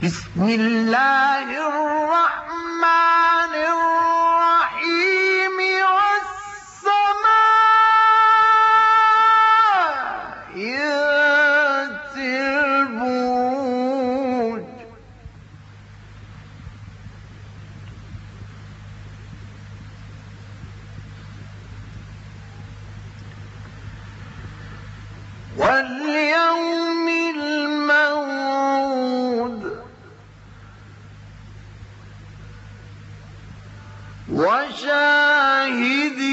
بسم الله الرحمن الرحيم والسماء ذات البروج واليوم الموعود وشاهد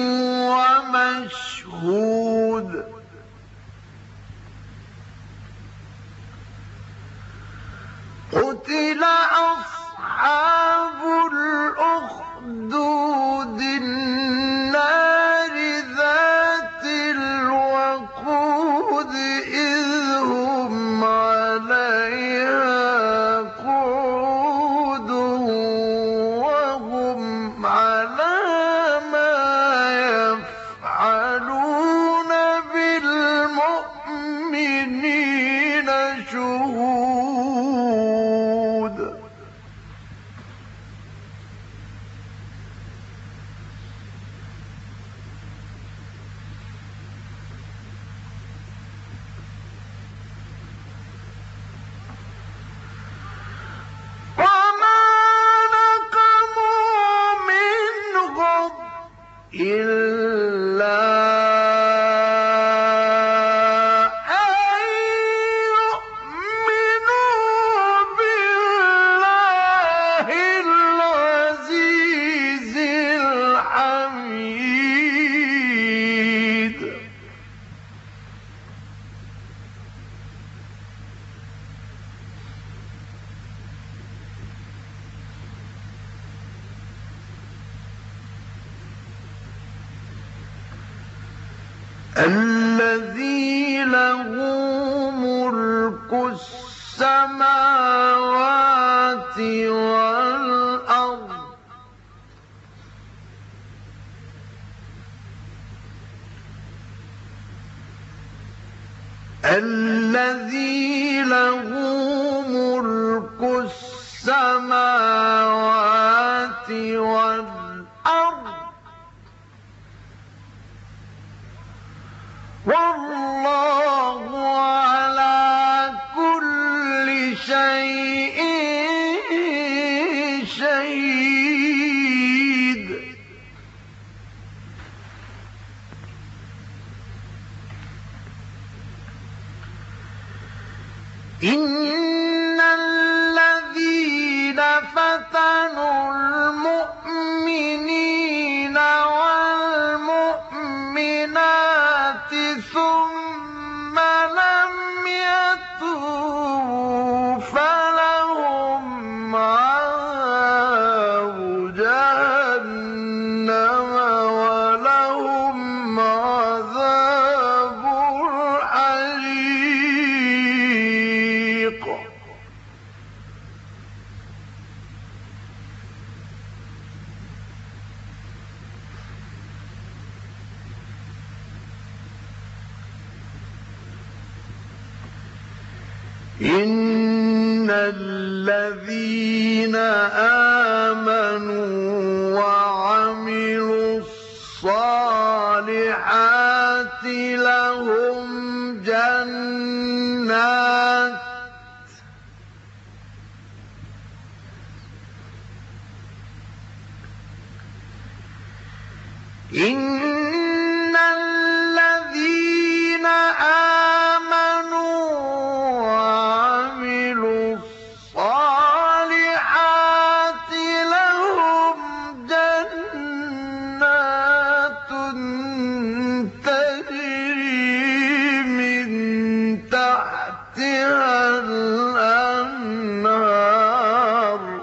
ومشهود قتل أصحاب الأخدود النار ذات الوقود إذ هم عليها قعود وهم على ما يفعلون بالمؤمنين شهود وما نقموا منهم إلا أن يؤمنوا بالله العزيز الحميد الذي له ملك السماوات والأرض الذي له ملك السماوات والأرض والله على كل شيء شهيد إن الذين فتنوا المؤمنين والمؤمنات ثم لم يتوبوا فلهم عذاب جهنم ولهم عذاب الحريق إن الذين آمنوا وعملوا الصالحات لهم جنات إن الذين آمنوا وعملوا الصالحات لهم جنات تجري من تحتها الأنهار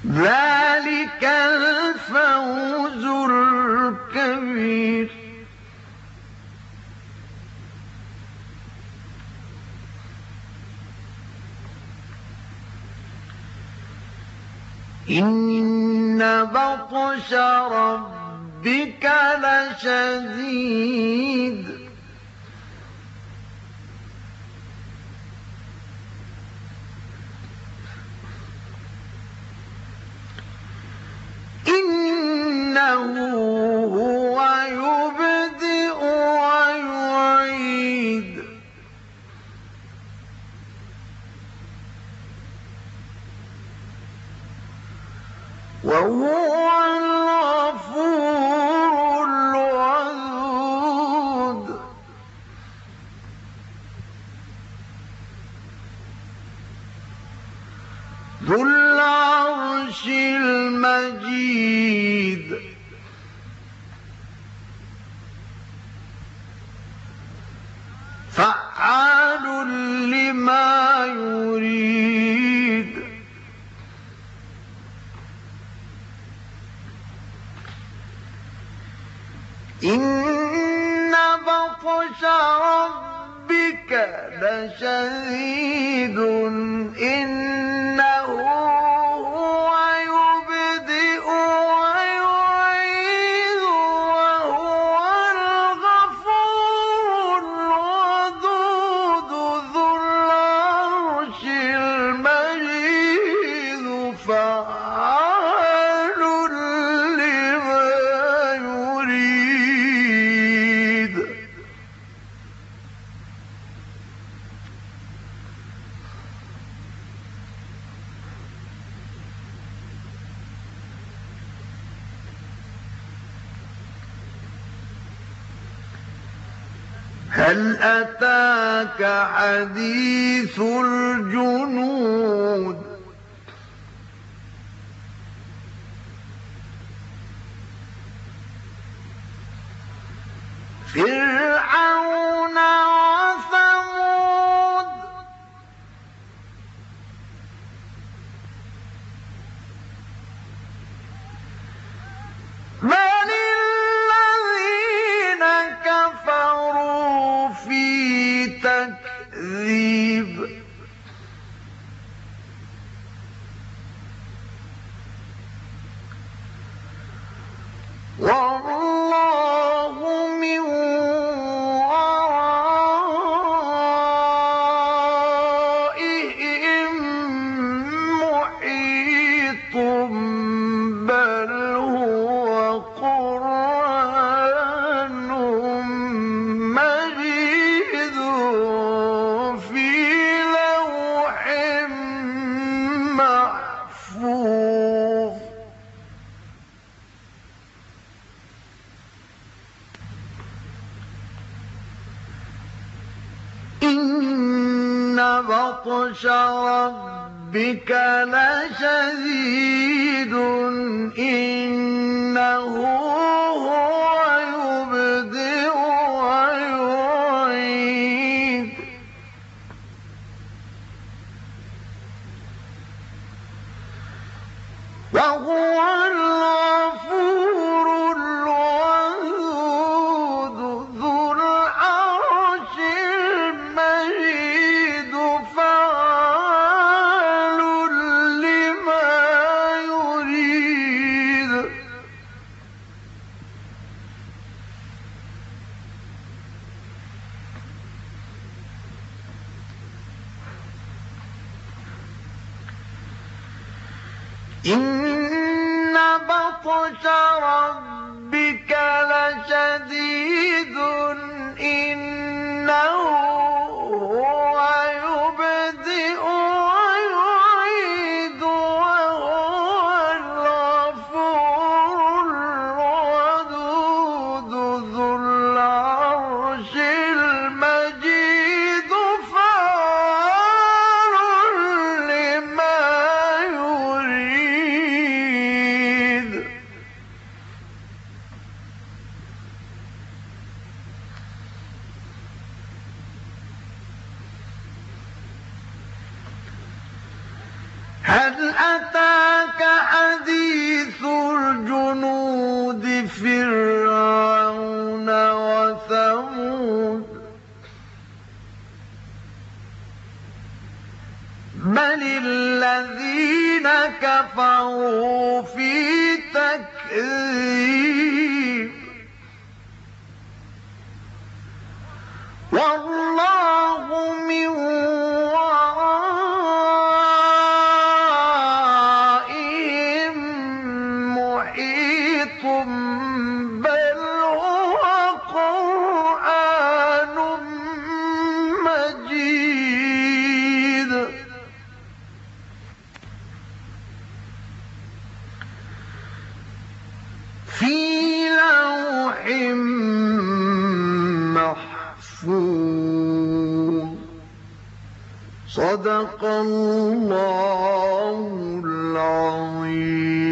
ذلك الفوز الكبير. إن بطش ربك لشديد إنه هو يبدئ ويعيد وهو الغفور الودود ذو العرش المجيد فعال لما يريد إن بطش ربك لشديد إنه هو يبدئ ويعيد وهو الغفور الودود ذو العرش المجيد فعال لما يريد هل أتاك حديث الجنود فرعون وثمود بل الذين كفروا في تكذيب والله من ورائهم محيط بل هو قرآن مجيد في لوح محفوظ إن بطش ربك لشديد إنه هو يبدئ ويعيد وهو الغفور الودود ذو العرش المجيد فعال لما يريد إن بطش ربك لشديد إنه هو يبدئ ويعيد وهو الغفور الودود ذو العرش المجيد فعال لما يريد هل أتاك حديث الجنود فرعون وثمود بل الذين كفروا في تكذيب والله من ورائهم محيط بل هو قرآن مجيد في لوح محفوظ صدق الله العظيم.